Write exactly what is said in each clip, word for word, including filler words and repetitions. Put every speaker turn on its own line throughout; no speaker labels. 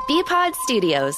B-Pod Studios.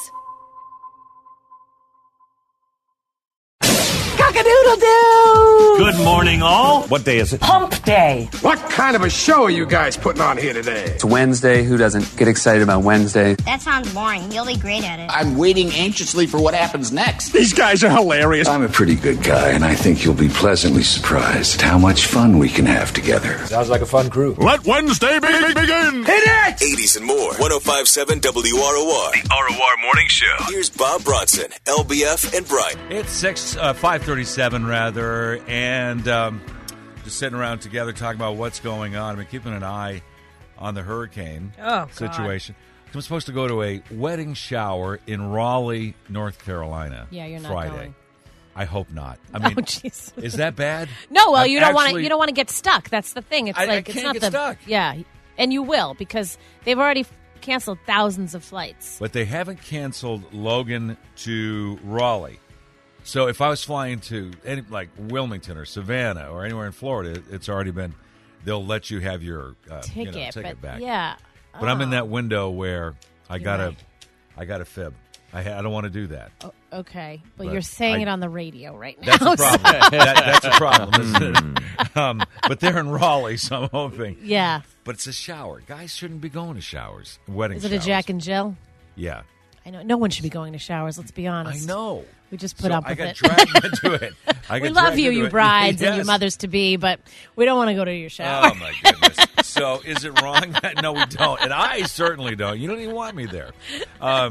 Cock-a-doodle-doo!
Good morning, all.
What day is it?
Hump Day.
What kind of a show are you guys putting on here today?
It's Wednesday. Who doesn't get excited about Wednesday?
That sounds boring. You'll be great at it.
I'm waiting anxiously for what happens next.
These guys are hilarious.
I'm a pretty good guy, and I think you'll be pleasantly surprised at how much fun we can have together.
Sounds like a fun crew.
Let Wednesday be- be- begin.
Hit it!
eighties and more. one oh five point seven W R O R. The R O R Morning Show. Here's Bob Bronson, L B F, and Brian.
It's six, uh, five thirty-seven rather, and um, just sitting around together talking about what's going on. I've been keeping an eye on the hurricane
oh,
situation. I'm supposed to go to a wedding shower in Raleigh, North Carolina.
Yeah, you're not
Friday.
going.
I hope not. I mean,
oh, jeez.
Is that bad?
No, well,
I'm
you don't want to.
actually-
You don't want to get stuck. That's the thing. It's
I- I
like
can't
it's not
get
the
stuck.
Yeah, and you will because they've already canceled thousands of flights.
But they haven't canceled Logan to Raleigh. So if I was flying to any, like Wilmington or Savannah or anywhere in Florida, it's already been. They'll let you have your uh,
Ticket,
you know, ticket
but
back.
yeah.
But I'm in
Oh.
that window where I
You're
gotta,
right.
I gotta fib. I, ha- I don't want to do that.
Oh, okay, but,
But
you're saying
I-
it on the radio right now.
That's a problem.
so-
that, that's a problem, isn't it? Um, but they're in Raleigh, so I'm hoping.
yeah.
But it's a shower. Guys shouldn't be going to showers, wedding
Is it
showers.
a Jack and Jill?
Yeah.
I know. No one should be going to showers. Let's be
I
honest.
know.
We just put
So
up
I
with
got
it.
dragged into it. I
We
got
love
dragged
you,
into
you
it.
brides and your
Yes.
mothers to be, but we don't want to go to your shower.
Oh, my goodness. So is it wrong? No, we don't. And I certainly don't. You don't even want me there. Um,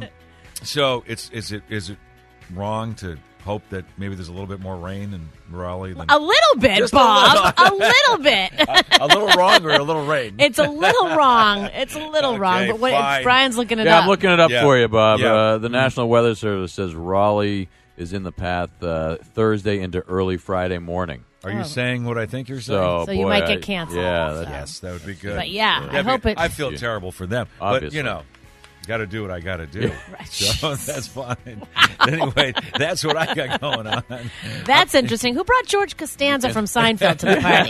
so it's is it is it wrong to hope that maybe there's a little bit more rain in Raleigh than
A little bit,
Just a
Bob. A
little.
little, bit.
a, a little wrong or a little rain?
It's a little wrong. It's a little
Okay,
wrong. But what,
fine.
Brian's looking it
Yeah,
up.
I'm looking it up
Yeah.
for you, Bob.
Yeah.
Uh, the National Weather Service says Raleigh is in the path uh, Thursday into early Friday morning.
Are you
Oh.
saying what I think you're saying?
So,
So you
boy,
might
I-
get canceled.
Yeah,
So.
that,
Yes, that would be good.
But yeah, I
I
hope it.
I feel
Yeah.
terrible for them,
Obviously.
but you know, got to do what I got to do.
Right.
So that's fine. Anyway, that's what I got going on.
That's interesting. Who brought George Costanza from Seinfeld to the party?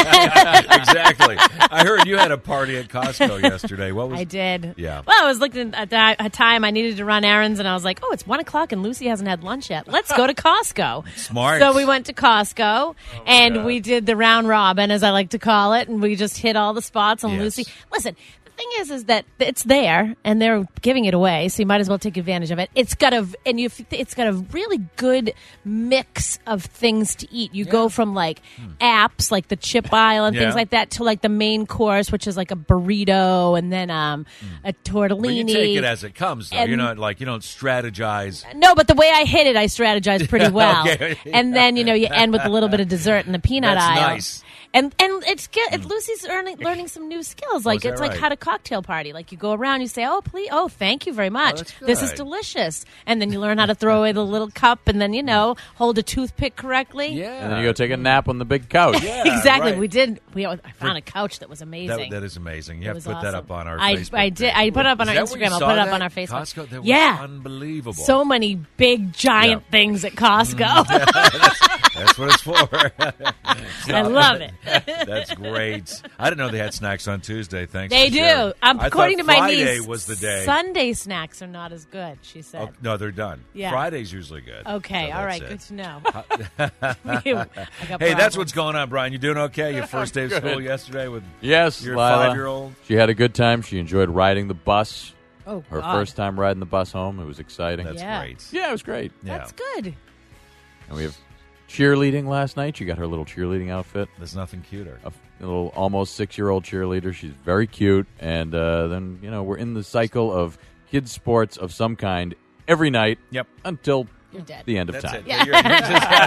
Exactly. I heard you had a party at Costco yesterday. What was?
I did.
Yeah.
Well, I was looking at that- a time I needed to run errands, and I was like, "Oh, it's one o'clock, and Lucy hasn't had lunch yet. Let's go to Costco."
Smart.
So we went to Costco, and
God.
we did the round robin, as I like to call it, and we just hit all the spots on
Yes.
Lucy. Listen. The thing is, is that it's there and they're giving it away, so you might as well take advantage of it. It's got a and you it's got a really good mix of things to eat. You go from like apps, like the chip aisle and
Yeah.
things like that, to like the main course, which is like a burrito and then um a tortellini.
But you take it as it comes, though.
And-
You're not like you don't strategize.
No, but the way I hit it, I strategized pretty well.
Okay.
And then you know you end with a little bit of dessert in the peanut
That's
aisle.
nice.
And and it's good. It's Lucy's learning learning some new skills. Like
is that
it's like
right?
how to cocktail party. Like you go around, you say, "Oh, please, oh, thank you very much.
that's
This is
good.
delicious." And then you learn how to throw away the little cup, and then you know hold a toothpick correctly.
Yeah.
and then you go take a nap on the big couch.
Yeah,
exactly.
right.
We did. We I found a couch that was amazing.
That, that is amazing. You
It
have
was
to put that
awesome.
up on our
I,
Facebook
I did.
page.
I put it up on
Is
our
that where you
Instagram. I'll
saw
put it up
that?
on our Facebook.
Costco, that was
yeah,
unbelievable.
so many big giant
Yeah.
things at Costco.
That's what it's for.
I love it.
That's great. I didn't know they had snacks on Tuesday. Thanks.
They
for
do.
sharing.
Um,
I
according to
thought
my
Friday
niece,
was the day.
Sunday snacks are not as good. She said.
Oh, no, they're done.
Yeah.
Friday's usually good.
Okay,
So
all
that's
right,
it.
good to know. I got
Hey, that's
problems.
what's going on, Brian. You doing okay? Your first day of school yesterday with
Yes,
your
Lila.
five-year-old?
She had a good time. She enjoyed riding the bus.
Oh,
Her
God.
first time riding the bus home. It was exciting.
That's
Yeah.
great.
yeah, it was great.
Yeah.
That's good.
And we have cheerleading last night. She got her little cheerleading outfit.
There's nothing cuter.
A, f- a little almost six-year-old cheerleader. She's very cute. And uh, then, you know, we're in the cycle of kids' sports of some kind every night.
Yep.
Until
You're dead.
the end of
That's
time.
it. You're- you're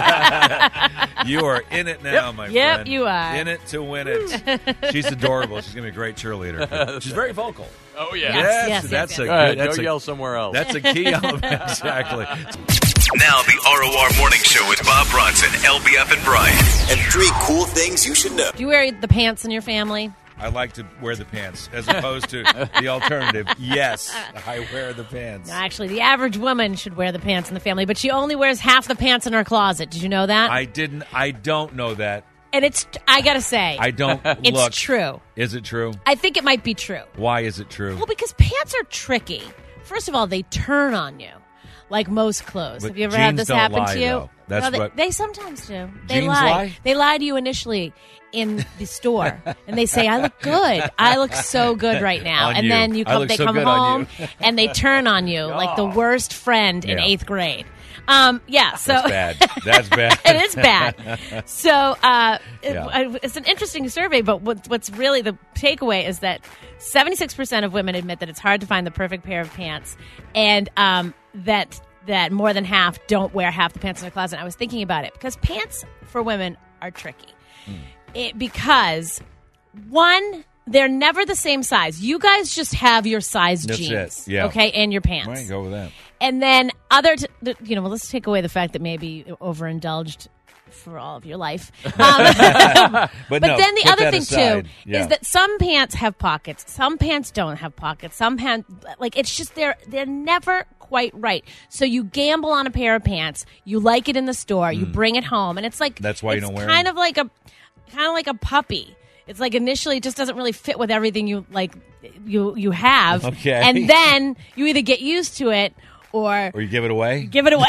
just- you are in it now, my
Yep,
friend.
you are.
In it to win it. She's adorable. She's going to be a great cheerleader. She's very vocal.
Oh,
Yes,
Yes,
yes,
that's
yes,
a
yes.
Go ahead,
good. That's
go
a,
yell somewhere else.
that's a key element. Exactly.
Now the R O R Morning Show with Bob Bronson, L B F, and Brian. And three cool things you should know.
Do you wear the pants in your family?
I like to wear the pants as opposed to the alternative. Yes, I wear the pants.
No, actually, the average woman should wear the pants in the family, but she only wears half the pants in her closet. Did you know that?
I didn't. I don't know that.
and it's, I gotta say,
I don't
it's
look.
true.
Is it true?
I think it might be true.
Why is it true?
Well, because pants are tricky first of all, they turn on you. Like most clothes.
But
Have you ever had
jeans
this
don't
happen
lie,
to you?
though. That's
no, they,
what-
they sometimes do. They
Jeans
lie.
lie?
They lie to you initially in the store, and they say, "I look good. I look so good right now."
On
and
you.
then you
I
come,
look
they
so
come
good on
home,
you.
and they turn on you like the worst friend in
Yeah.
eighth grade. Um, yeah, so
That's bad. That's bad.
it is bad. So uh, it-
Yeah.
uh, it's an interesting survey, but what, what's really the takeaway is that seventy-six percent of women admit that it's hard to find the perfect pair of pants, and um, that that more than half don't wear half the pants in their closet. I was thinking about it because pants for women are tricky. It, because, one, they're never the same size. You guys just have your size
That's
jeans,
it. Yeah.
okay, and your pants.
Right, go with that.
And then other, t- th- you know, well, let's take away the fact that maybe you overindulged for all of your life. Um,
But,
but
no,
then the
put
other
that
thing
aside.
too
Yeah.
is that some pants have pockets, some pants don't have pockets. Some pants, like it's just they're they're never quite right. So you gamble on a pair of pants, you like it in the store, you bring it home, and it's like
That's why you
it's
don't wear
kind
them?
of like a kind of like a puppy. It's like initially it just doesn't really fit with everything you like you you have,
Okay.
and then you either get used to it or.
Or you give it away?
Give it away.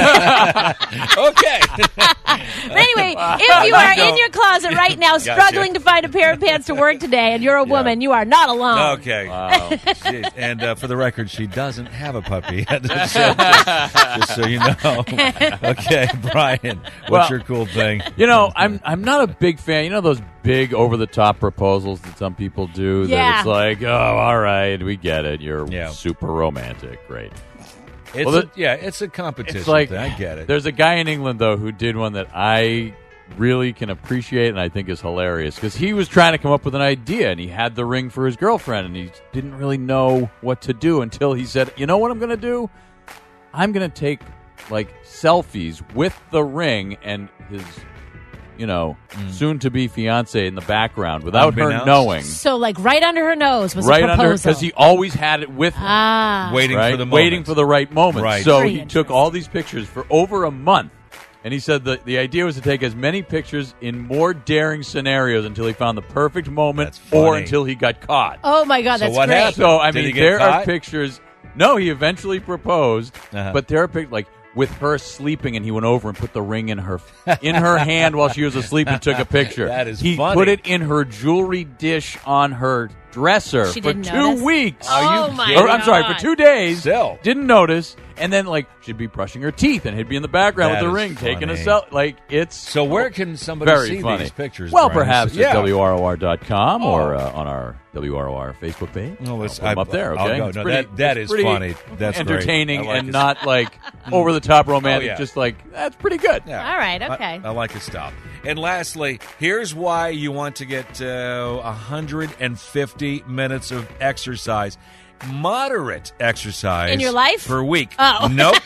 Okay.
But anyway, if you are in your closet right now struggling to find a pair of pants to work today and you're a woman, you are not alone.
Okay. Jeez. And uh, for the record, she doesn't have a puppy. so, just, just so you know. Okay, Brian, what's
Well,
your cool thing?
You know, I'm I'm not a big fan. You know those big over the top proposals that some people do.
Yeah.
That it's like, oh, all right, we get it. You're
Yeah.
super romantic, great.
It's
Well,
a,
the-
yeah, it's a competition
It's like
thing. I get it.
There's a guy in England though who did one that I really can appreciate and I think is hilarious because he was trying to come up with an idea and he had the ring for his girlfriend and he didn't really know what to do until he said, "You know what I'm going to do? I'm going to take like selfies with the ring and his, you know, soon to be fiance in the background without her
Unbeknownst.
knowing."
So, like, right under her nose was
Right
a
under,
proposal.
because he always had it with him.
ah.
Waiting
right?
for the moment.
Waiting for the right moment.
Right.
So
Very
he took
interesting.
all these pictures for over a month. And he said that the idea was to take as many pictures in more daring scenarios until he found the perfect moment
That's funny.
or until he got caught.
Oh, my God,
So
that's
what
great.
happened?
So, I
Did he
mean,
get
there are
caught?
pictures. No, he eventually proposed,
Uh-huh.
but there are pictures like with her sleeping, and he went over and put the ring in her in her hand while she was asleep and took a picture.
That is
he
funny.
put it in her jewelry dish on her dresser
She
for
didn't
two
notice?
weeks.
Oh, my
Or, I'm sorry,
God.
for two days.
Still.
Didn't notice, and then like she'd be brushing her teeth, and he'd be in the background
That
with the
is
ring, taking a
funny.
selfie. Like it's
So where can somebody
very
see
funny.
these pictures?
Well,
Brian?
perhaps
Yeah.
at W R O R dot com
Oh.
or uh, on our W R O R Facebook page.
No,
I'll
let's-
put 'em
I-
up there.
I'll
Okay,
go.
It's
No,
pretty-
that- that
it's
is
pretty
funny. That's great.
entertaining
I like
and
it.
not like over the top romantic.
Oh, yeah.
Just like that's pretty good.
Yeah.
All right, okay.
I, I like his stuff. And lastly, here's why you want to get uh, one hundred fifty minutes of exercise. Moderate exercise
In your life?
per week.
Oh.
Nope.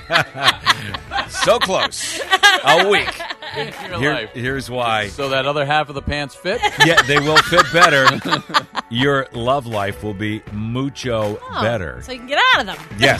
So close. A week.
Your
Here-
life.
here's why.
So that other half of the pants fit.
Yeah, they will fit better. Your love life will be mucho
Oh,
better.
So you can get out of them.
Yes.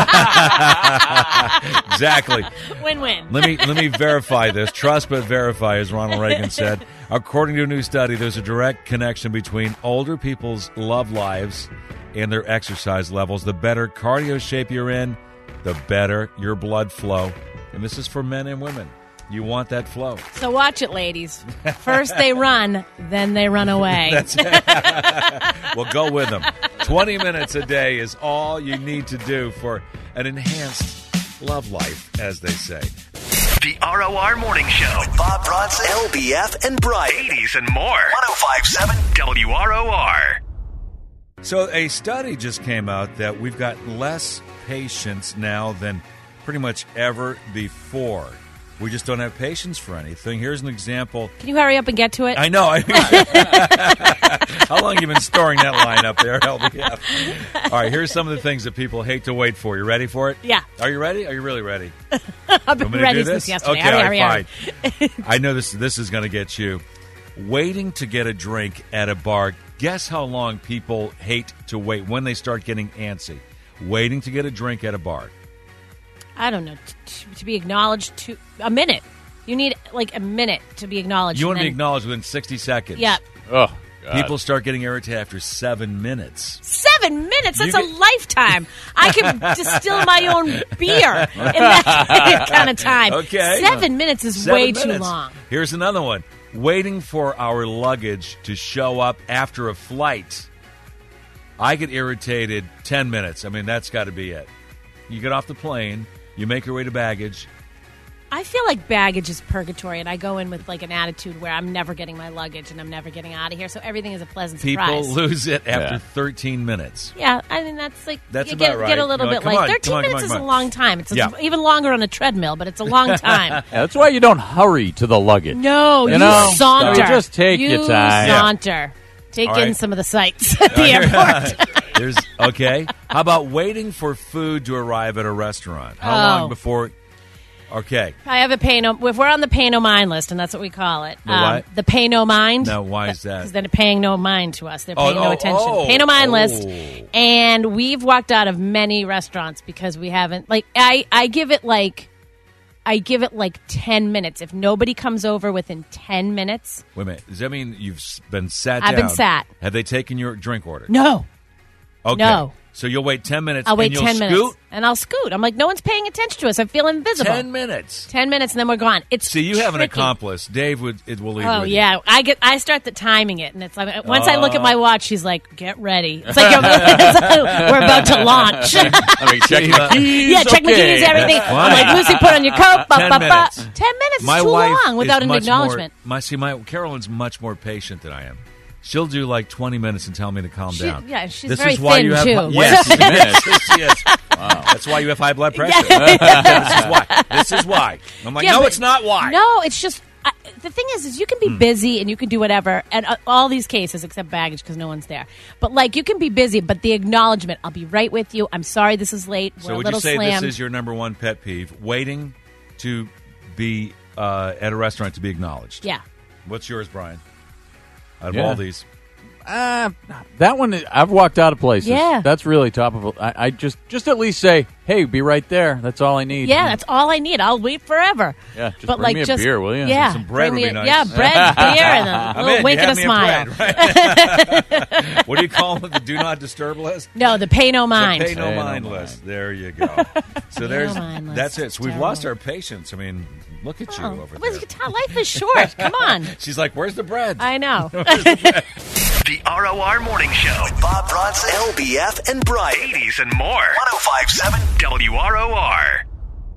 Exactly.
Win-win.
Let me let me verify this. Trust but verify, as Ronald Reagan said. According to a new study, there's a direct connection between older people's love lives and their exercise levels. The better cardio shape you're in, the better your blood flow. And this is for men and women. You want that flow.
So watch it, ladies. First they run, then they run away.
That's it. Well, go with them. twenty minutes a day is all you need to do for an enhanced love life, as they say.
The R O R Morning Show with Bob Bronson, L B F, and Brian. eighties and more. one oh five point seven W R O R.
So a study just came out that we've got less patience now than pretty much ever before. We just don't have patience for anything. Here's an example.
Can you hurry up and get to it?
I know. I How long have you been storing that line up there, L B F? All right, here's some of the things that people hate to wait for. You ready for it?
Yeah.
Are you ready? Are you really ready?
I've been
Want me to
ready
do
since
this?
yesterday.
Okay,
hurry,
all
hurry,
right,
hurry.
fine. I know this. This is going to get you. Waiting to get a drink at a bar. Guess how long people hate to wait when they start getting antsy. Waiting to get a drink at a bar.
I don't know. T- to be acknowledged to a minute. You need like a minute to be acknowledged.
You
and
want to be
then-
acknowledged within sixty seconds.
Yeah.
Oh, God.
People start getting irritated after seven minutes.
Seven minutes? That's
You
a
get-
time. I can distill my own beer in that kind of time.
Okay.
Seven minutes is
Seven
way
minutes.
too long.
Here's another one. Waiting for our luggage to show up after a flight. I get irritated ten minutes. I mean, that's got to be it. You get off the plane, you make your way to baggage.
I feel like baggage is purgatory, and I go in with like an attitude where I'm never getting my luggage and I'm never getting out of here, so everything is a pleasant
People
surprise.
lose it after
Yeah.
thirteen minutes.
Yeah, I mean, that's like,
That's
you
about
get,
right.
get a little
You're
bit
like,
like,
come on,
thirteen
come on,
minutes
come on,
is
come
a
on.
long time. It's
Yeah.
even longer on a treadmill, but it's a long time.
Yeah, that's why you don't hurry to the luggage.
No,
You
you,
know?
saunter.
You just take
you
your time.
saunter. Take
All
in
right.
some of the sights at the airport.
There's okay. How about waiting for food to arrive at a restaurant? How
Oh.
long before? Okay.
I have a pay no. If we're on the pay no mind list, and that's what we call it,
The what?
the pay no mind.
Now, why is that?
Because they're paying no mind to us. They're
Oh,
paying no
oh,
attention.
oh,
pay no mind
oh.
list. And we've walked out of many restaurants because we haven't. Like I, I give it like, I give it like ten minutes. If nobody comes over within ten minutes,
Wait a minute. Does that mean you've s- been sat
I've
down?
been sat.
Have they taken your drink order?
no,
Okay.
no.
So you'll wait ten minutes.
I'll wait
and you'll
ten
scoot?
minutes, and I'll scoot. I'm like, no one's paying attention to us. I feel invisible.
Ten minutes.
Ten minutes, and then we're gone. It's
See, you have an
tricky.
accomplice. Dave would it will leave.
Oh
with
yeah,
You.
I get. I start the timing it, and it's like once I look at
Oh.
my watch, she's like, "Get ready." It's like, it's like we're about to launch.
I mean, check my keys.
yeah, check my
okay.
keys, everything. I'm
Fine.
like, Lucy, put on your coat. Ba,
Ten
ba, ba.
minutes.
Ten minutes
My
is too
wife
long without
is
an
much
acknowledgement.
More, my see, my Carolyn's much more patient than I am. She'll do like twenty minutes and tell me to calm
She-
down.
yeah, she's
this
very
is why
thin,
you have,
too.
Yes,
Wait a minute.
yes. Wow. That's why you have high blood pressure. this is why. This is why. I'm like,
Yeah,
no,
but-
it's not why.
No, it's just. I, the thing is, is you can be
Hmm.
busy and you can do whatever, and uh, all these cases except baggage because no one's there. But like, you can be busy, but the acknowledgement, "I'll be right with you. I'm sorry this is late. We're
So
a
would
little
you say
slammed."
this is your number one pet peeve? Waiting to be uh, at a restaurant to be acknowledged.
Yeah.
What's yours, Brian? Out of
Yeah.
all these,
Uh, that one, I've walked out of places.
Yeah.
That's really top of. I, I just, just at least say, "Hey, be right there." That's all I need.
Yeah, that's all I need. I'll wait forever.
Yeah, just
but
bring
like
me a
just
beer, will you?
Yeah,
Some bread
bring
would
me
be
a-
nice.
Yeah, bread, beer, and a
I'm
little
in.
wink
You
and a
have me
smile.
bread, right? What do you call it? The do not disturb list?
No, the pay no mind.
The pay no
Pay no
mind
mind.
list. There you go. So
Pay
there's
no mind list.
that's it. So we've
Terrible.
lost our patience. I mean, look at you
Oh,
over
what's-
there.
life is short. Come on.
She's like, "Where's the bread?"
I know.
The R O R Morning Show with Bob Bronson, L B F, and Brian. eighties and more. one oh five point seven W R O R.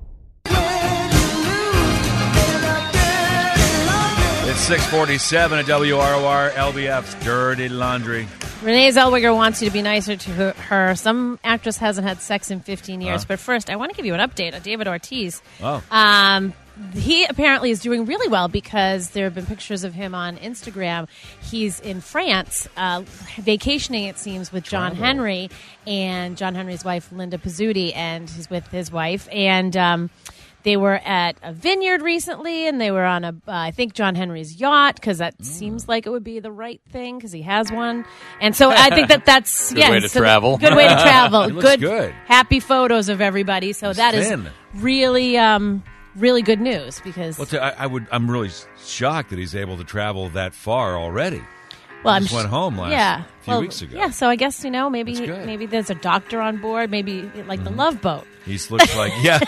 It's six forty-seven at W R O R, L B F's Dirty Laundry.
Renee Zellweger wants you to be nicer to her. her. Some actress hasn't had sex in fifteen years.
Huh?
But first, I want to give you an update on David Ortiz.
Oh.
Um, he apparently is doing really well because there have been pictures of him on Instagram. He's in France, uh, vacationing, it seems, with John
Travel.
Henry and John Henry's wife, Linda Pizzuti, and he's with his wife. And um, they were at a vineyard recently, and they were on a, uh, I think, John Henry's yacht, because that
Mm.
seems like it would be the right thing, because he has one. And so I think that that's
Good
yeah,
way to
so-
travel.
Good way to travel.
He looks good.
happy photos of everybody. So
He's
that is
thin.
really, um, really good news because
Well, t- I, I would. I'm really shocked that he's able to travel that far already.
well,
He
I'm
just went
sh-
home last
yeah,
few
well,
weeks ago.
Yeah, so I guess you know maybe
That's good.
maybe there's a doctor on board, maybe like
Mm-hmm.
the Love Boat.
He looks like yeah,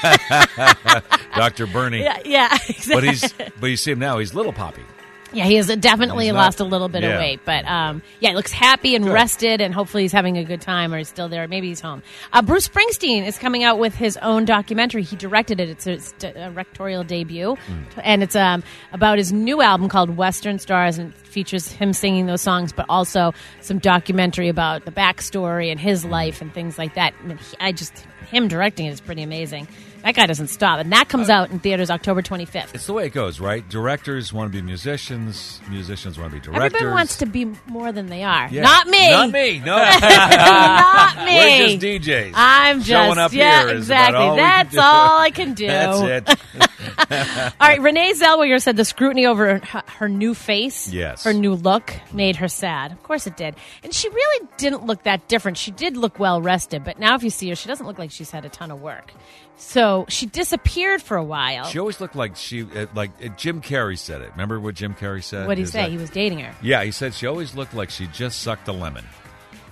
Doctor Bernie.
Yeah, yeah, exactly.
But he's but you see him now. He's little Poppy.
Yeah, he has definitely
He's not-
lost a little bit
yeah.
of weight, but um, yeah, he looks happy and
Good.
rested, and hopefully he's having a good time, or he's still there. Maybe he's home. Uh, Bruce Springsteen is coming out with his own documentary. He directed it. It's a, it's a directorial debut,
Mm.
and it's um, about his new album called Western Stars, and it features him singing those songs, but also some documentary about the backstory and his life and things like that. I, mean, he, I just him directing it is pretty amazing. That guy doesn't stop, and that comes out in theaters October twenty-fifth.
It's the way it goes, right? Directors want to be musicians. Musicians want to be directors.
Everybody wants to be more than they are.
Yeah.
Not me.
Not me. No.
Not me.
We're just D Js.
I'm just
Showing up
yeah,
here is about
exactly.
all we can
That's
do.
all I can do.
That's it.
All right, Renee Zellweger said the scrutiny over her, her new face,
Yes.
her new look, made her sad. Of course it did. And she really didn't look that different. She did look well rested, but now if you see her, she doesn't look like she's had a ton of work. So she disappeared for a while.
She always looked like she, uh, like uh, Jim Carrey said it. Remember what Jim Carrey said?
What did he
Is
say?
that-
He was dating her.
Yeah, he said she always looked like she just sucked a lemon.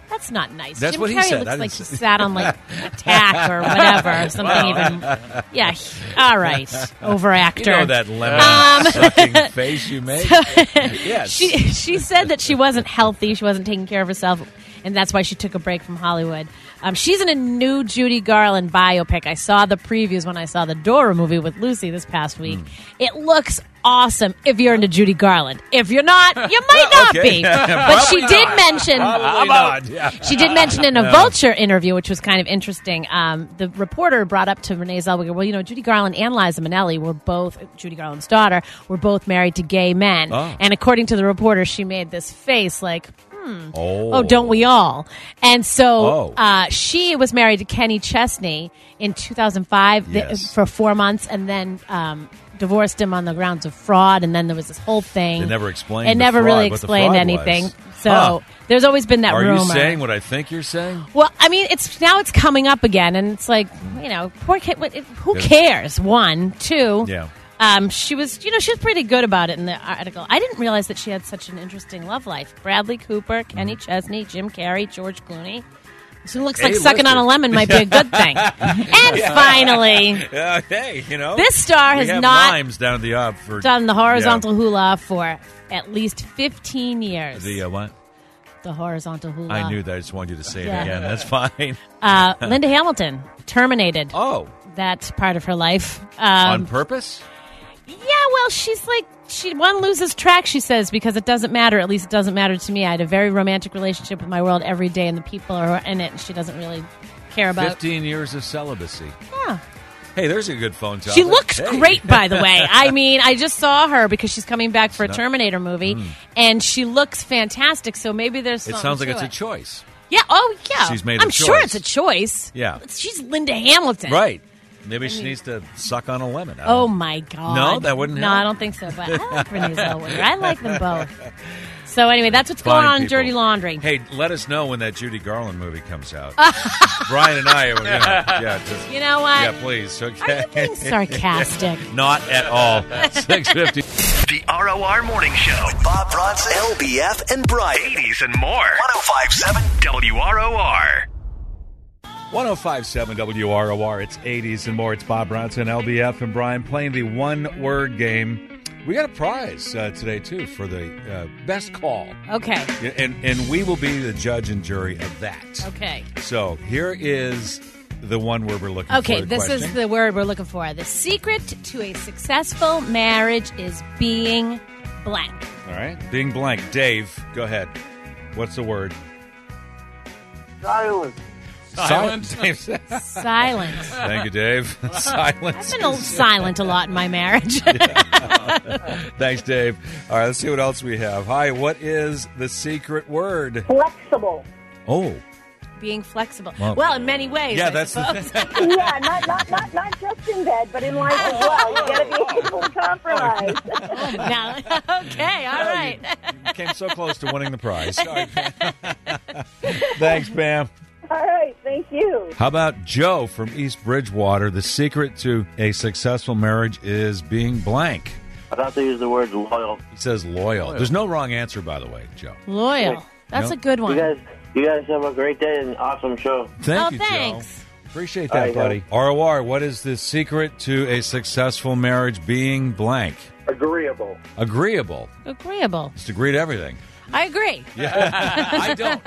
That's not nice.
That's
Jim
what he
Carrey
said.
looks
I
like
didn't
he
say-
sat on like attack or whatever. Something even. Yeah. All right. Overactor.
You know that lemon
Um,
sucking face you make? Yes.
She she said that she wasn't healthy. She wasn't taking care of herself, and that's why she took a break from Hollywood. Um, she's in a new Judy Garland biopic. I saw the previews when I saw the Dora movie with Lucy this past week.
Mm.
It looks awesome if you're into Judy Garland. If you're not, you might not
Okay.
be. But she
Probably
did
not.
mention
Probably not. Yeah.
she did mention in a Vulture interview, which was kind of interesting. Um, the reporter brought up to Renee Zellweger, well, you know, Judy Garland and Liza Minnelli were both, Judy Garland's daughter, were both married to gay men.
Oh.
And according to the reporter, she made this face like, hmm,
Oh.
oh, don't we all? And so
Oh.
uh, she was married to Kenny Chesney in two thousand five th-
Yes.
for four months and then um, divorced him on the grounds of fraud. And then there was this whole thing.
They never explained
It
the
never
fraud,
really
what the
explained
fraud
anything.
was.
So
Huh.
there's always been that
Are
rumor.
you saying what I think you're saying?
Well, I mean, it's now it's coming up again, and it's like, you know, poor kid. what- Who
Good.
cares? One, two.
Yeah.
Um, she was, you know, she was pretty good about it in the article. I didn't realize that she had such an interesting love life. Bradley Cooper, Kenny Chesney, Jim Carrey, George Clooney. So it looks like
Hey,
sucking on a
listen.
lemon might be a good thing. And finally,
Uh, hey, you know.
this star
we
has
have
not
limes down at the up for
done the horizontal hula for at least fifteen years.
The uh, what?
The horizontal hula.
I knew that. I just wanted you to say
Yeah.
it again. That's fine.
Uh, Linda Hamilton terminated
Oh,
that part of her life.
on
Um,
purpose?
yeah, well, she's like, she one loses track, she says, because it doesn't matter. At least it doesn't matter to me. I had a very romantic relationship with my world every day, and the people are in it, and she doesn't really care about.
Fifteen years of celibacy.
Yeah.
Hey, there's a good phone topic.
She looks
Hey.
great, by the way. I mean, I just saw her because she's coming back for a Terminator movie, and she looks fantastic. So maybe there's
It
something
sounds like
to
it's a
it.
choice.
Yeah. Oh, yeah.
She's made a
I'm sure
choice.
it's a choice.
Yeah.
It's- she's Linda Hamilton.
Right. Maybe she
mean-
needs to suck on a lemon. I don't
Oh
know.
my God!
No, that wouldn't
No,
help?
I don't think so. But I like Renee Zellweger. I like them both. So anyway, that's what's
Fine
going on in
people.
Dirty Laundry.
Hey, let us know when that Judy Garland movie comes out. Brian and I, you know, yeah, just,
You know what?
yeah, please. Okay.
Are you being sarcastic?
Not at all. Six fifty.
The R O R Morning Show with Bob Bronson, L B F, and Brian. eighties and more. one oh five point seven W R O R.
one oh five point seven W R O R. It's eighties and more. It's Bob Bronson, L B F, and Brian playing the one-word game. We got a prize uh, today, too, for the uh, best call.
Okay.
Yeah, And, and we will be the judge and jury of that.
Okay.
So here is the one word we're looking
Okay,
for. the
this
question.
is the word we're looking for. The secret to a successful marriage is being blank.
All right. Being blank. Dave, go ahead. What's the word?
Silence.
Silent.
Dave said-
Silent.
Thank you, Dave. Silence.
I've been silent a lot in my marriage.
Thanks, Dave. All right, let's see what else we have. Hi, what is the secret word?
Flexible.
Oh,
Being flexible.
Well-
Well, in many ways.
yeah,
I
that's the
suppose.
thing.
Yeah, not, not not not just in bed, but in life as well. You got to be able to compromise.
Now, okay, all right.
You came so close to winning the prize. Sorry, Pam. Thanks, Pam.
All right, thank you.
How about Joe from East Bridgewater? The secret to a successful marriage is being blank.
I'd have to use the word loyal.
He says loyal. There's no wrong answer, by the way, Joe.
Loyal. That's
No.
a good one.
You guys, you guys have a great day and awesome show.
Thank
Oh,
you,
thanks.
Joe. Appreciate
All
that,
right,
buddy.
guys.
R O R, what is the secret to a successful marriage being blank?
Agreeable.
Agreeable.
Agreeable.
Just agree to everything.
I agree.
I don't.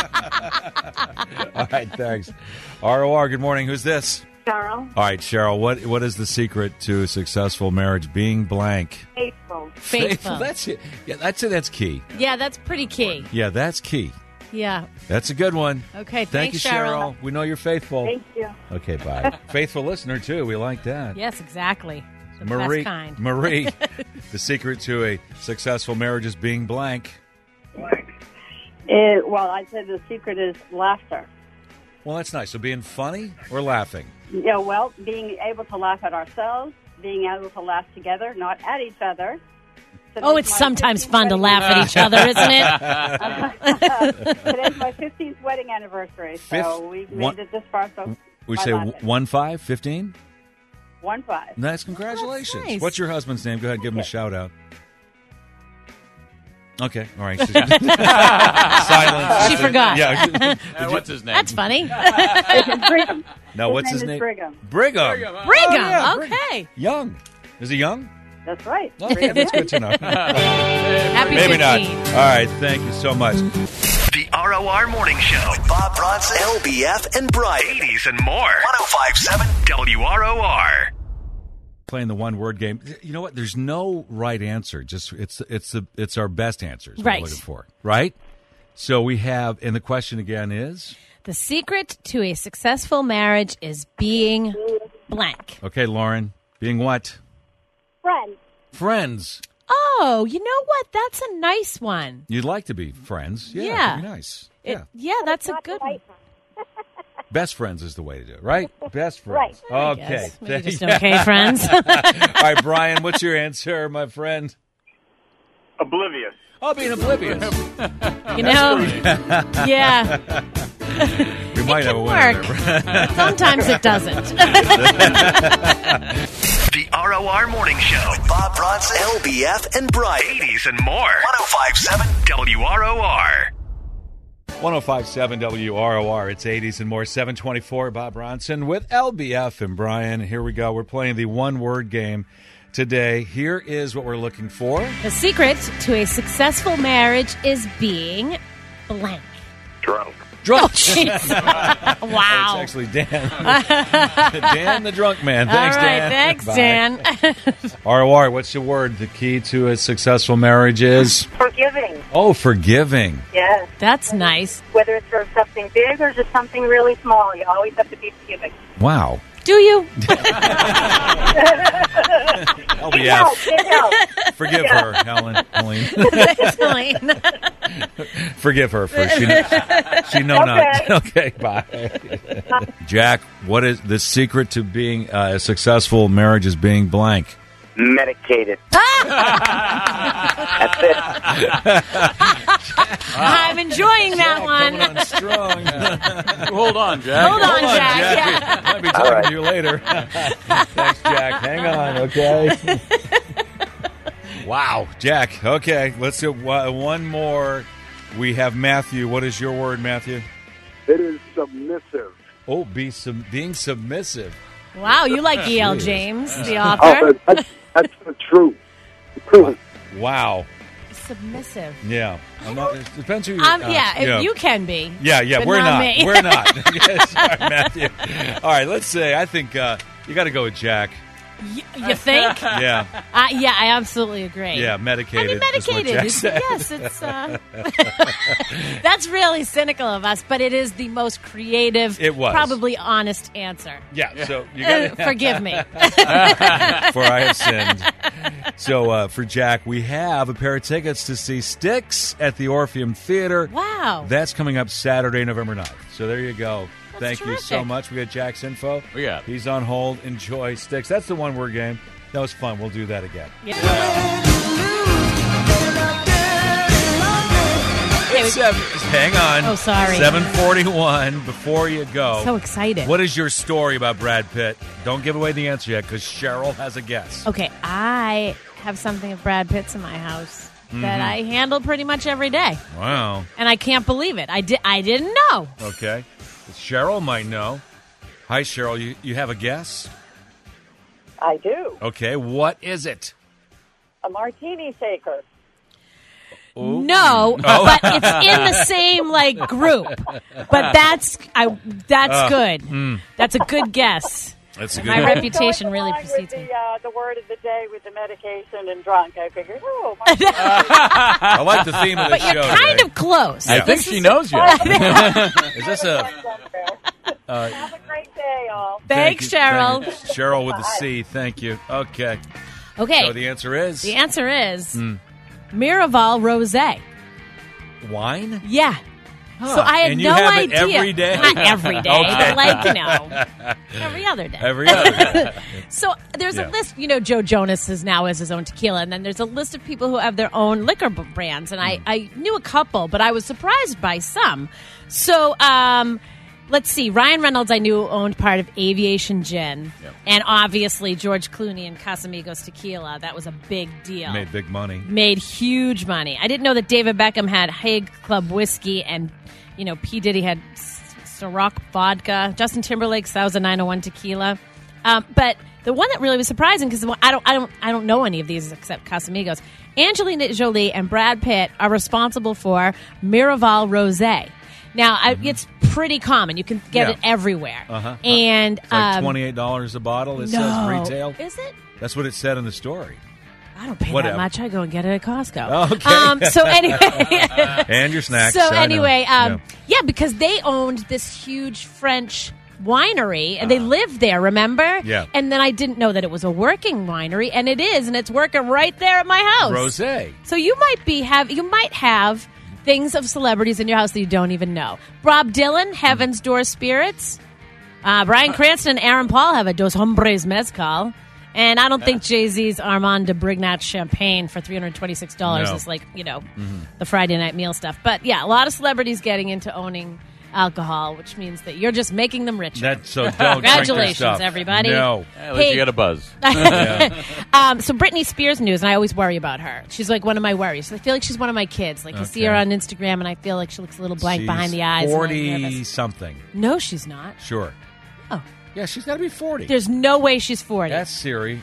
All right, thanks. R O R, good morning. Who's this?
Cheryl.
All right, Cheryl, what what is the secret to a successful marriage being blank?
Faithful.
Faithful.
That's it. Yeah, that's it. That's key.
Yeah, that's pretty key.
Yeah, that's key.
Yeah.
That's a good one.
Okay,
Thank
thanks,
you, Cheryl. We know you're faithful.
Thank you.
Okay, bye. Faithful listener, too. We like that.
Yes, exactly. The
Marie,
best kind.
Marie, the secret to a successful marriage is being blank.
It, well, I'd say the secret is laughter.
Well, that's nice. So being funny or laughing?
Yeah, well, being able to laugh at ourselves, being able to laugh together, not at each other.
Oh, it's sometimes fun to laugh at each other, isn't
it? Today's my fifteenth wedding anniversary, so
Fifth-
we've made
one-
it this far. So
We
my
say
laughing.
one five, fifteen?
one five.
Nice, congratulations.
nice.
What's your husband's name? Go ahead, give him a shout out. Okay, all right. Silence.
She forgot.
Yeah.
Uh, what's his name?
That's funny.
Brigham.
No, what's his
His
name?
name is Brigham.
Brigham.
Brigham.
Oh,
Brigham.
yeah, Brigham.
Okay.
Young. Is he young?
That's right.
Okay, that's good to know.
Happy
Maybe not.
fifteen.
All right, thank you so much.
The R O R Morning Show with Bob Bronson, L B F, and Brian. eighties and more. one oh five point seven W R O R.
Playing the one word game. You know what? There's no right answer. Just it's it's the it's our best answers
Right.
we're looking for. Right? So we have, and the question again is?
The secret to a successful marriage is being blank.
Okay, Lauren, being what?
Friends.
Friends.
Oh, you know what? That's a nice one.
You'd like to be friends. Yeah.
Yeah.
That'd be nice.
It-
Yeah.
yeah, that's a
Not
good
the
one.
right one.
Best friends is the way to do it, right? Best friends.
I
Okay.
guess. We're just okay friends.
All right, Brian, what's your answer, my friend?
Oblivious.
Oh, being oblivious.
You know? Yeah.
We might have a winner
Work.
there.
Sometimes it doesn't.
The R O R Morning Show with Bob Bronson, L B F, and Brian. eighties and more. one oh five point seven W R O R.
one oh five point seven W R O R. It's eighties and more. seven twenty-four. Bob Bronson with L B F and Brian. Here we go. We're playing the one-word game today. Here is what we're looking for.
The secret to a successful marriage is being blank.
Drunk.
Drunk.
Oh, jeez. Wow.
It's actually Dan. Dan the drunk man. Thanks,
All right,
Dan.
thanks,
Bye.
Dan.
R O R, what's the word? The key to a successful marriage is?
Forgiving.
Oh, forgiving.
Yes.
That's nice.
Whether it's for something big or just something really small, you always have to be forgiving.
Wow.
Do you?
L B
Big help,
F.
big help.
Forgive her, Helen. Helene.
It's fine.
Forgive her for she, she know not. Okay, bye. Jack, what is the secret to being uh, a successful marriage is being blank?
Medicated. That's it.
I'm enjoying that one.
Coming on strong.
Hold on, Jack.
Hold on, Jack. Yeah.
Might be talking
right.
to you later. Thanks, Jack. Hang on, okay? Wow, Jack. Okay, let's do uh, one more. We have Matthew. What is your word, Matthew?
It is submissive.
Oh, be sub- being submissive.
Wow, you like E L. James, the author.
Oh, that's, that's the truth. The truth.
Wow.
Submissive.
Yeah. I'm not, it depends who you
Um,
uh,
yeah, if you can be.
Yeah, yeah,
but
we're
not
not.
me.
We're not. Okay, sorry, Matthew. All right, let's say, I think uh, you got to go with Jack.
Y- you think?
Yeah.
Uh, yeah, I absolutely agree.
Yeah, medicated.
I mean,
is what
medicated.
Jack
It's,
said.
yes, it's. Uh, that's really cynical of us, but it is the most creative,
It was.
probably honest answer.
Yeah, so you
Uh,
got to
forgive me.
for I have sinned. So uh, for Jack, we have a pair of tickets to see Styx at the Orpheum Theater.
Wow.
That's coming up Saturday, November ninth. So there you go.
That's
Thank you so
terrific.
much. We got Jack's info.
We got it.
He's on hold. Enjoy Styx. That's the one word game. That was fun. We'll do that again.
Yeah.
It's seven, hang on.
Oh, sorry.
seven forty-one. Before you go.
So excited.
What is your story about Brad Pitt? Don't give away the answer yet because Cheryl has a guess.
Okay, I have something of Brad Pitt's in my house
Mm-hmm.
that I handle pretty much every day,
Wow.
and I can't believe it. I di- I didn't know.
Okay. Cheryl might know. Hi, Cheryl. You, you have a guess?
I do.
Okay. What is it?
A martini shaker.
Ooh.
No,
Oh.
but it's in the same like group. But that's I. That's
Uh,
good.
mm.
That's a good guess.
That's a good
My
guess.
reputation really
Along
precedes
with
me.
the, uh, the word of the day with the medication and drunk. I figured, oh,
I like the theme of the
But
show.
you're kind
today.
of close.
I think
This
she
is-
knows you.
Is this a? Uh,
have a great day, all.
Thanks,
thank you-
Cheryl.
thank you. Cheryl with the C. Thank you. Okay.
Okay.
So the answer is
The answer is
Mm.
Miraval Rosé.
wine.
Yeah. So I had
And you
no
have it
idea.
every day?
Not every day,
Okay.
but like, you know, every other day.
Every other day.
So there's
Yeah.
a list, you know, Joe Jonas is now has his own tequila, and then there's a list of people who have their own liquor b- brands, and I, I knew a couple, but I was surprised by some. So um, let's see. Ryan Reynolds, I knew owned part of Aviation Gin,
Yep.
and obviously George Clooney and Casamigos Tequila. That was a big deal.
Made big money.
Made huge money. I didn't know that David Beckham had Haig Club whiskey, and you know P Diddy had Ciroc vodka. Justin Timberlake's that was a nine oh one tequila. Um, but the one that really was surprising because I don't, I don't, I don't know any of these except Casamigos. Angelina Jolie and Brad Pitt are responsible for Miraval Rosé. Now, I, it's pretty common. You can get
Yeah.
it everywhere.
Uh-huh.
And
It's like
um,
twenty-eight dollars a bottle, it
no.
says retail.
Is it?
That's what it said in the story.
I don't pay
Whatever.
that much. I go and get it at Costco.
Okay.
Um, so anyway.
And your snacks.
So
I know.
anyway, um,
Yeah.
yeah, because they owned this huge French winery, and they lived there, remember?
Yeah.
And then I didn't know that it was a working winery, and it is, and it's working right there at my house.
Rosé.
So you might be have you might have things of celebrities in your house that you don't even know. Bob Dylan, Heaven's Door Spirits. Uh, Bryan Cranston and Aaron Paul have a Dos Hombres Mezcal. And I don't think Jay-Z's Armand de Brignac champagne for three hundred twenty-six dollars
No.
is like, you know,
Mm-hmm.
the Friday night meal stuff. But yeah, a lot of celebrities getting into owning alcohol, which means that you're just making them richer.
That, so don't drink their
Congratulations,
stuff.
everybody.
No.
At least you got a buzz.
um, so Britney Spears news, and I always worry about her. She's like one of my worries. I feel like she's one of my kids. Like you see
Okay.
her on Instagram, and I feel like she looks a little blank
She's
behind the eyes. and I'm
forty
nervous.
something.
No, she's not.
Sure.
Oh.
Yeah, she's got to be forty.
There's no way she's forty.
That's Siri.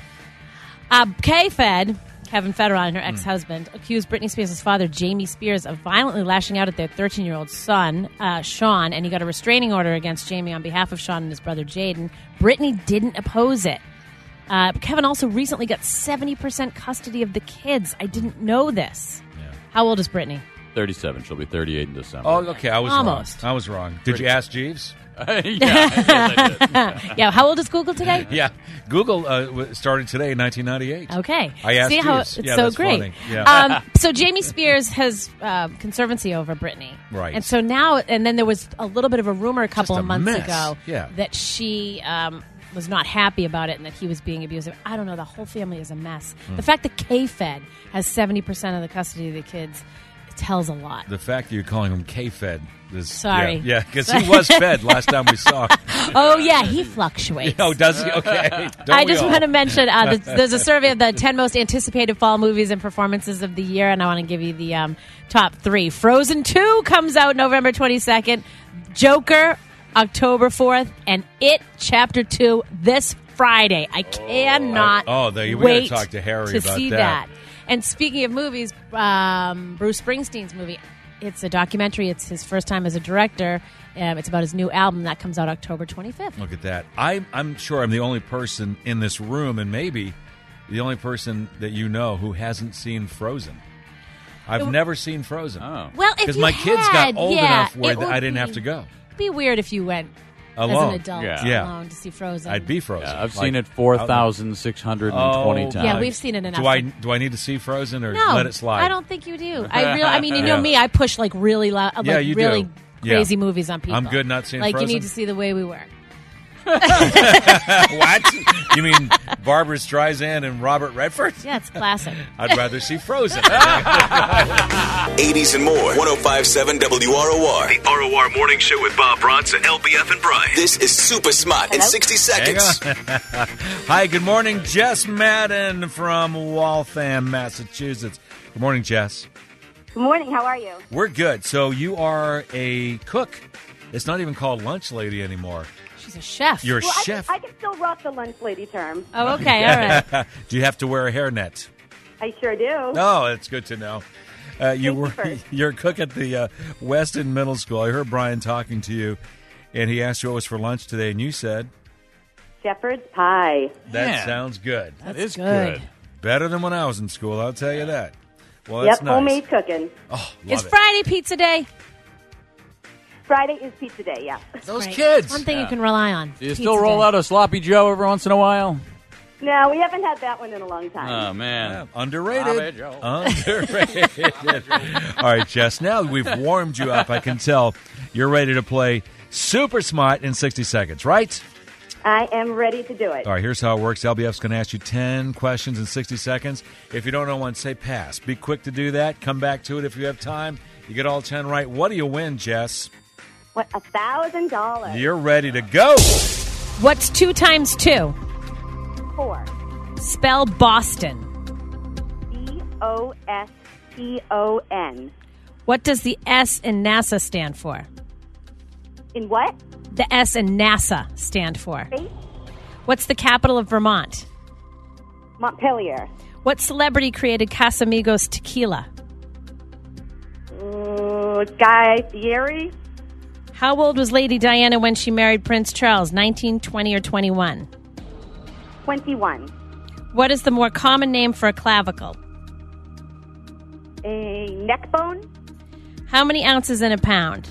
Uh, K-Fed, Kevin Federline and her
Hmm.
ex-husband, accused Britney Spears' father, Jamie Spears, of violently lashing out at their thirteen-year-old son, uh, Sean, and he got a restraining order against Jamie on behalf of Sean and his brother, Jaden. Britney didn't oppose it. Uh, Kevin also recently got seventy percent custody of the kids. I didn't know this. How old is Britney?
thirty-seven. She'll be thirty-eight in December.
Oh, okay. I was
Almost.
wrong. I was wrong. Did you ask Jeeves?
yeah, yes, I did.
Yeah, how old is Google today?
Yeah. Google uh, w- started today in nineteen ninety-eight.
Okay.
I asked
See how
Jeeves.
it's
Yeah,
so
that's
great.
funny. Yeah.
Um, so Jamie Spears has uh, conservancy over Britney,
Right.
And so now, and then there was a little bit of a rumor a couple
Just a
of months
mess.
ago
Yeah.
that she um, was not happy about it and that he was being abusive. I don't know. The whole family is a mess.
Hmm.
The fact that K-Fed has seventy percent of the custody of the kids it tells a lot.
The fact that you're calling him K-Fed is...
Sorry.
Yeah, because he was fed last time we saw him.
Oh yeah, he fluctuates.
Oh, does he? Okay. Don't
I
we
just
all?
want to mention uh, there's, there's a survey of the ten most anticipated fall movies and performances of the year, and I want to give you the um, top three. Frozen two comes out November twenty-second, Joker October fourth, and It Chapter two this Friday. I cannot
Oh, there you- we gotta
wait
talk to Harry
to
about
see
that.
that. And speaking of movies, um, Bruce Springsteen's movie, it's a documentary. It's his first time as a director. Um, it's about his new album that comes out October twenty-fifth.
Look at that. I, I'm sure I'm the only person in this room, and maybe the only person that you know who hasn't seen Frozen. I've never seen Frozen.
Oh.
Well, if
Because
you
my kids
had,
got old
yeah,
enough where
it would
I didn't
be-
have to go.
It'd be weird if you went as
Alone.
an adult
Yeah.
Yeah.
alone to see Frozen.
I'd be Frozen.
Yeah, I've
Like,
seen it four thousand six hundred twenty
Oh,
times.
Yeah, we've seen it enough.
Do I do I need to see Frozen or
no,
let it slide?
I don't think you do. I really, I mean, you know
Yeah.
me. I push like really loud, like
Yeah, you
really
do. Yeah.
crazy movies on people.
I'm good not seeing
like
Frozen.
you need to see The Way We Were.
What? You mean Barbara Streisand and Robert Redford?
Yeah, it's classic.
I'd rather see Frozen.
eighties and more. ten fifty-seven W R O R. The R O R Morning Show with Bob Bronson, L B F, and Brian. This is Super Smart in sixty seconds.
Hi, good morning. Jess Madden from Waltham, Massachusetts. Good morning, Jess.
Good morning. How are you?
We're good. So you are a cook. It's not even called lunch lady anymore.
She's a chef.
You're a
Well, I
chef.
can, I can still rock the lunch lady term.
Oh, okay, all right.
Do you have to wear a hairnet?
I sure do.
Oh, that's good to know. Uh, you
Thank
were
you first.
you're a cook at the uh, Weston Middle School. I heard Brian talking to you, and he asked you what was for lunch today, and you said
Shepherd's pie.
that
Man.
sounds good.
That is
good.
good.
Better than when I was in school. I'll tell you that. Well,
Yep,
that's nice.
homemade cooking.
Oh, love
It's
it.
Friday Pizza Day.
Friday is pizza day, yeah.
Those
Great.
kids.
One thing
Yeah.
you can rely on.
Do you
Pizza
still roll
Day.
out a sloppy Joe every once in a while?
No, we haven't had that one in a long time.
Oh man,
Yeah, underrated.
Sloppy Joe.
Underrated. All right, Jess. Now we've warmed you up. I can tell you're ready to play Super Smart in sixty seconds, right?
I am ready to do it.
All right, here's how it works. L B F's going to ask you ten questions in sixty seconds. If you don't know one, say pass. Be quick to do that. Come back to it if you have time. You get all ten right. What do you win, Jess?
What, a thousand dollars?
You're ready to go.
What's two times two?
Four.
Spell Boston.
B O S T O N.
What does the S in NASA stand for?
In what?
The S in NASA stand for.
Space?
What's the capital of Vermont?
Montpelier.
What celebrity created Casamigos tequila?
Uh, Guy Fieri.
How old was Lady Diana when she married Prince Charles? nineteen, twenty, or twenty-one?
twenty-one.
What is the more common name for a clavicle?
A neck bone.
How many ounces in a pound?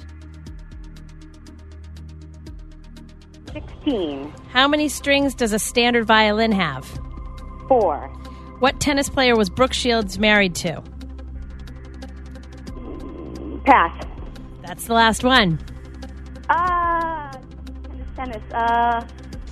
sixteen.
How many strings does a standard violin have?
Four.
What tennis player was Brooke Shields married to?
Pass.
That's the last one.
Ah, tennis, tennis. Uh,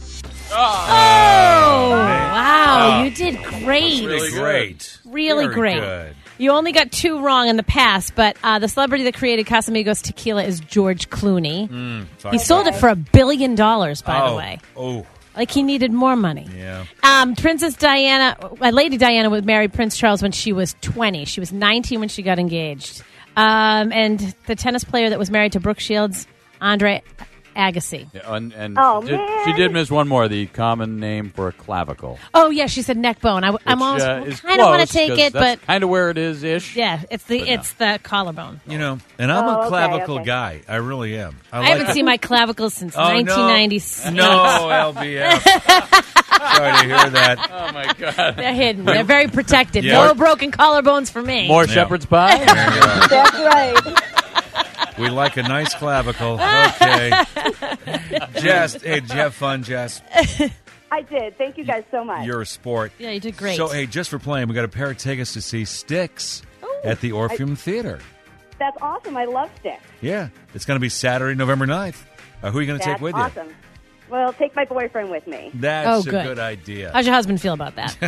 Oh, wow.
Oh.
You did great.
Really great.
Really
Very
great.
good.
You only got two wrong in the past, but uh, the celebrity that created Casamigos tequila is George Clooney.
Mm, sorry.
He sold it for a billion dollars, by
oh.
the way.
Oh,
Like he needed more money.
yeah.
Um, Princess Diana, uh, Lady Diana was married Prince Charles when she was twenty. She was nineteen when she got engaged. Um, and the tennis player that was married to Brooke Shields, Andre Agassi.
Yeah, and and
Oh,
she, did,
man.
she did miss one more, the common name for a clavicle.
Oh, yeah, she said neck bone. I, am
which,
almost
uh, is
kind of want to
close,
take
'cause
it,
that's
but
kind of where it is ish.
yeah, it's the
But no.
it's the collarbone.
You know, and I'm
Oh,
a
okay,
clavicle
okay.
guy. I really am. I,
I
like
haven't
it.
seen my clavicles since
Oh, no.
nineteen ninety-six.
No, L B F. Sorry to hear that.
Oh, my God.
They're hidden. They're very protected.
Yeah.
No broken collarbones for me.
More
Yeah.
shepherd's pie?
that's right.
We like a nice clavicle. Okay. Jess, hey, did you have fun, Jess?
I did. Thank you guys so much.
You're a sport.
Yeah, you did great.
So, hey, just for playing, we got a pair of tickets to see Styx
Ooh.
at the Orpheum Theater.
That's awesome. I love sticks.
Yeah, it's going to be Saturday, November ninth. Uh, who are you going to
That's
take with
awesome.
you?
Well, take my boyfriend with me.
That's
Oh,
a
good.
good idea.
How's your husband feel about that?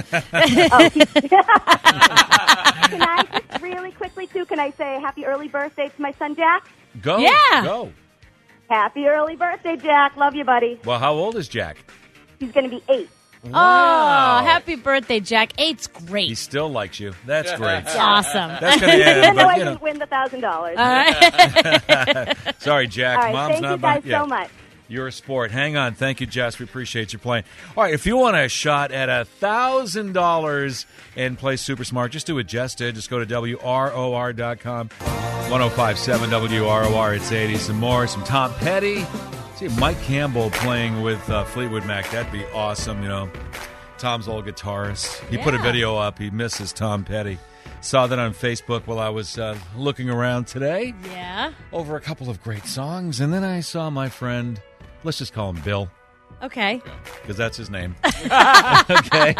Can I just really quickly, too, can I say happy early birthday to my son, Jack?
Go.
Yeah.
Go.
Happy early birthday, Jack. Love you, buddy.
Well, how old is Jack?
He's going to be eight.
Wow.
Oh, happy birthday, Jack. Eight's great.
He still likes you. That's great.
It's awesome.
That's going to
Even
end,
though I
but, you know.
didn't win the thousand dollars.
All right.
Sorry, Jack.
All right,
Mom's
thank
not
you guys
by- yeah.
so much.
You're a sport. Hang on. Thank you, Jess. We appreciate you playing. All right, if you want a shot at a thousand dollars and play Super Smart, just do what Jess did. Just go to W R O R dot com. one oh five point seven W R O R. It's eighty. Some more. Some Tom Petty. See Mike Campbell playing with uh, Fleetwood Mac. That'd be awesome, you know. Tom's old guitarist. He put a
Yeah.
video up. He misses Tom Petty. Saw that on Facebook while I was uh, looking around today
Yeah.
over a couple of great songs. And then I saw my friend, let's just call him Bill,
Okay.
because that's his name. Okay.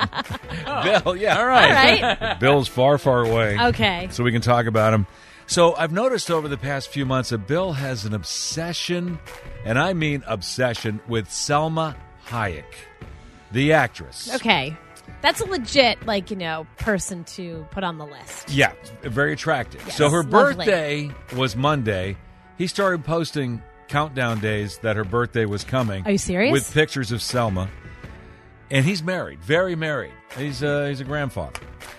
Bill, yeah.
All right.
All right.
Bill's far, far away.
Okay.
So we can talk about him. So I've noticed over the past few months that Bill has an obsession, and I mean obsession, with Selma Hayek, the actress.
Okay. That's a legit, like, you know, person to put on the list.
Yeah, very attractive.
Yes,
so her
lovely.
birthday was Monday. He started posting countdown days that her birthday was coming.
Are you serious?
With pictures of Selma. And he's married, very married. He's a, he's a grandfather.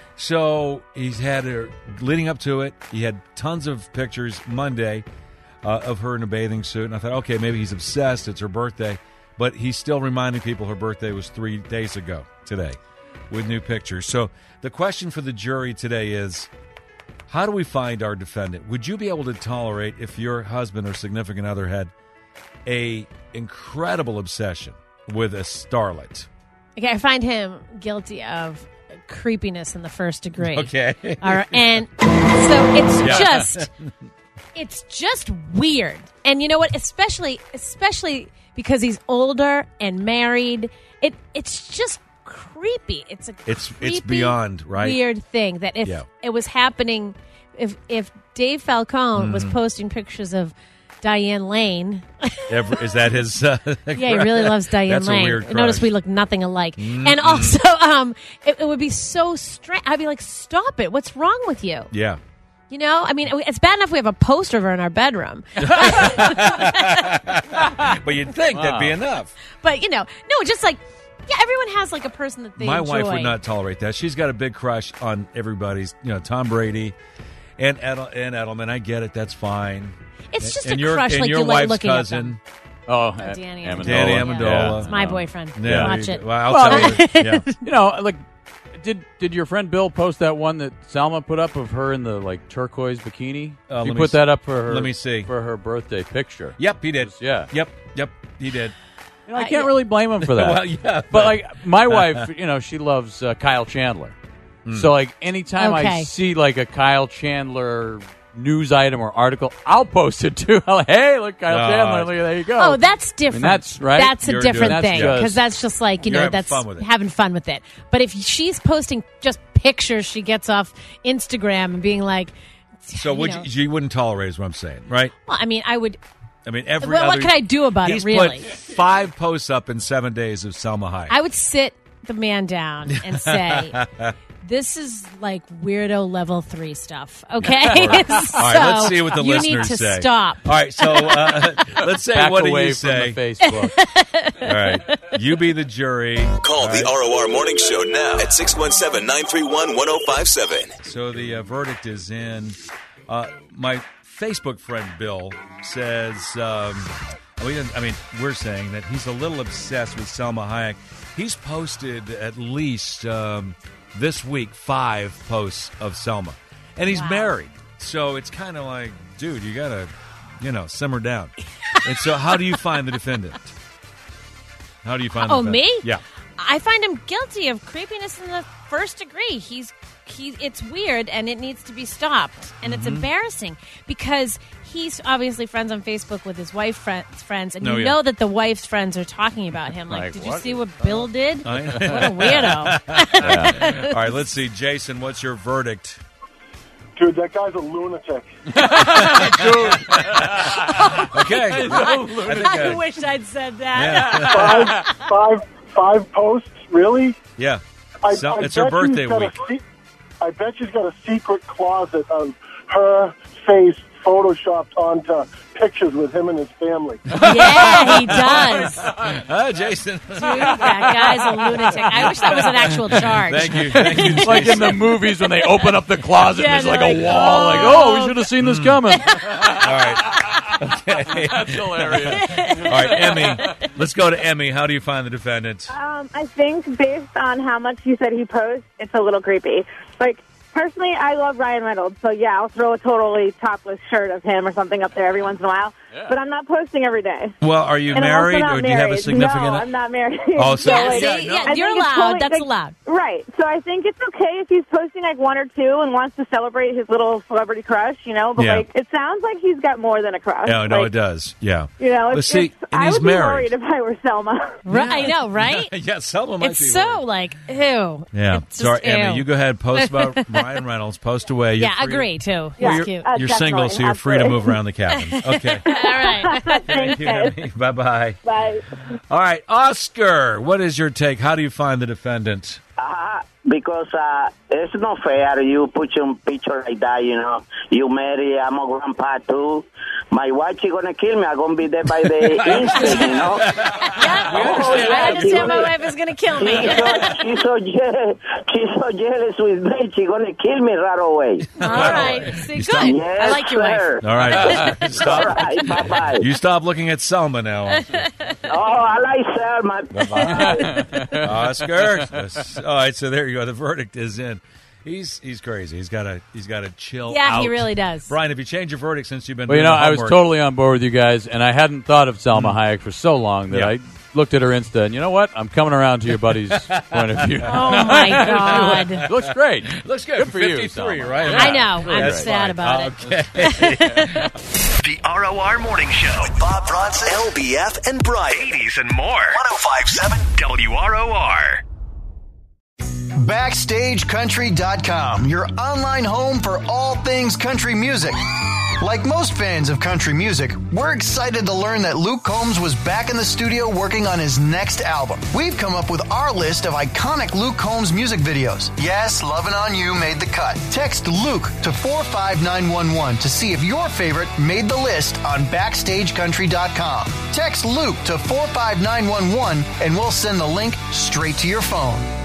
So he's had her, leading up to it, he had tons of pictures Monday uh, of her in a bathing suit. And I thought, okay, maybe he's obsessed. It's her birthday. But he's still reminding people her birthday was three days ago today with new pictures. So the question for the jury today is, how do we find our defendant? Would you be able to tolerate if your husband or significant other had a incredible obsession with a starlet?
Okay, I find him guilty of creepiness in the first degree.
Okay.
All right, and so it's
Yeah.
just, it's just weird. And you know what? Especially, especially because he's older and married. It, it's just creepy. It's a
It's-
creepy,
it's beyond, right?
weird thing that if
Yeah.
it was happening, if if Dave Falcone was
Mhm.
posting pictures of Diane Lane.
Every, is that his? Uh,
Yeah, he really loves Diane
That's
Lane.
a weird crush.
Notice we look nothing alike.
Mm-mm.
And also, um, it, it would be so strange. I'd be like, stop it. What's wrong with you?
Yeah.
You know, I mean, it's bad enough we have a poster of her in our bedroom.
But you'd think
Wow.
that'd be enough.
But, you know, no, just like, yeah, everyone has like a person that they
My
enjoy.
wife would not tolerate that. She's got a big crush on everybody's, you know, Tom Brady and Edel- and Edelman. I get it. That's fine.
It's just
and
a
your,
crush,
and
like
your
you like
wife's
looking at
cousin.
them.
Oh,
Oh, Danny
Amendola.
Amendola.
Danny
Yeah.
Amendola.
It's my boyfriend.
Yeah.
Watch it.
Well, I'll
Well,
tell you. Yeah.
You know, like, did did your friend Bill post that one that Salma put up of her in the like turquoise bikini?
Uh,
she
let me
put
s-
that up for her.
let me see.
for her birthday picture.
Yep, he did.
Yeah.
Yep. Yep. He did.
You know, I can't really blame him for that.
Well, yeah,
but,
but-
like my wife, you know, she loves uh, Kyle Chandler.
Mm.
So like anytime I
Okay.
see like a Kyle Chandler news item or article, I'll post it too. I'll, hey, look, Kyle
Uh,
Chandler, look, there you go.
Oh, that's different.
I mean, that's right.
That's a
You're
different
doing-
thing
that's
because
just-
that's just like you
You're
know
having
that's
fun with it.
having fun with it. But if she's posting just pictures she gets off Instagram and being like,
So
you
would
know.
you, you wouldn't tolerate is what I'm saying, right?
well, I mean, I would.
I mean, every
Well, what
other-
could I do about it,
he's
really?
put five posts up in seven days of Selma Hayek.
I would sit the man down and say, "This is like weirdo level three stuff." Okay,
All right,
so
All right, let's see what the
you
listeners
need to
say.
stop.
All right, so uh, let's say
Back
what do
away
you
from
say?
the Facebook.
All right, you be the jury.
Call the R O R Morning Show now at six one seven, nine three one, one oh five seven.
So the uh, verdict is in. Uh, my Facebook friend Bill says, um, we didn't, I mean, we're saying that he's a little obsessed with Selma Hayek. He's posted at least um, this week five posts of Selma, and he's
Wow.
married. So it's kind of like, dude, you gotta, you know, simmer down. And so, how do you find the defendant? How do you find?
Oh,
the
me?
defendant? Yeah.
I find him guilty of creepiness in the first degree. He's he. It's weird, and it needs to be stopped. And it's
Mm-hmm.
embarrassing because he's obviously friends on Facebook with his wife's friends, friends, and
Oh,
you
yeah.
know that the wife's friends are talking about him. Like,
Like,
did you
what
see
is
what Bill did?
I-
What a weirdo!
All right, let's see, Jason. What's your verdict?
Dude, that guy's a lunatic.
Okay. I think,
I
uh,
wish I'd said that.
yeah.
Five, five, five posts? Really?
yeah.
I,
So-
I
it's her
bet
birthday
she's got
week.
A se- I bet she's got a secret closet of her face photoshopped onto pictures with him and his family.
Yeah, he does.
Ah, Jason.
Dude, that guy's a lunatic. I wish that was an actual charge.
Thank you. Thank you, Jason.
Like in the movies when they open up the closet
Yeah,
and there's like
they're
a
like,
wall.
oh.
Like, oh, we should have seen this coming.
All right. Okay.
That's hilarious.
All right, Emmy. Let's go to Emmy. How do you find the defendant?
Um, I think based on how much you said he posts, it's a little creepy. Like, personally, I love Ryan Reynolds, so yeah, I'll throw a totally topless shirt of him or something up there every once in a while.
Yeah.
But I'm not posting every day.
Well, are you
And I'm also
married,
not
or do you have a
married.
significant?
No, I'm not married.
Oh, so-
Yeah,
like,
see,
Yeah,
yeah,
no.
I
you're
think it's
allowed.
totally,
That's
like,
allowed.
Right. So I think it's okay if he's posting like one or two and wants to celebrate his little celebrity crush, you know. But
Yeah.
like, it sounds like he's got more than a crush.
Yeah, no,
like,
it does. Yeah.
You know,
But
it's,
see,
it's,
and
I
he's
would be
married.
worried if I were Selma.
Right, I know, right?
Yeah, Selma might
It's
be
so
worried.
like ew.
Yeah.
It's just,
Sorry, Emmy.
ew.
You go ahead. Post about Ryan Reynolds. Post away. You're
Yeah,
free-
agree too.
Yeah.
He's
You're,
cute.
Uh,
you're single, so
definitely,
you're free to
absolutely.
move around the cabin. Okay.
All right.
Thank
Thanks,
you,
guys.
Emmy. Bye bye.
Bye.
All right, Oscar. What is your take? How do you find the defendant?
Uh, because uh, it's not fair you put your picture like that, you know. You marry, I'm a grandpa too. My wife, she going to kill me. I'm going to be there by the instant, you know.
Yeah,
We understand
I
that.
understand my wife is going to kill me.
She's so, she's so jealous. She's so jealous with me. She's going to kill me right away.
All right. See, good.
stop-
I
Yes,
like your
sir.
wife.
All right.
All
Stop.
right, bye-bye.
You stop looking at Selma now.
Oh, I like Selma.
Oscar. Yes. All right, so there you go. The verdict is in. He's he's crazy. He's got to he's got to chill
Yeah,
out.
he really does.
Brian, have you changed your verdict since you've been
Well, you
doing
know,
the
I was
homework?
totally on board with you guys, and I hadn't thought of Salma Hayek for so long that
Yeah.
I looked at her Insta, and you know what? I'm coming around to your buddy's point of view.
Oh my God.
Looks great.
Looks good.
Good for you,
fifty-three,
Selma.
right?
I know. I'm
That's
sad
fine.
about it.
Okay.
The R O R Morning Show with Bob Bronson, L B F, and Brian. eighties and more. one oh five point seven W R O R.
Backstage Country dot com, your online home for all things country music. Like most fans of country music, we're excited to learn that Luke Combs was back in the studio working on his next album. We've come up with our list of iconic Luke Combs music videos. Yes, Lovin' On You made the cut. Text Luke to four five nine one one to see if your favorite made the list on backstage country dot com. Text Luke to four five nine one one and we'll send the link straight to your phone.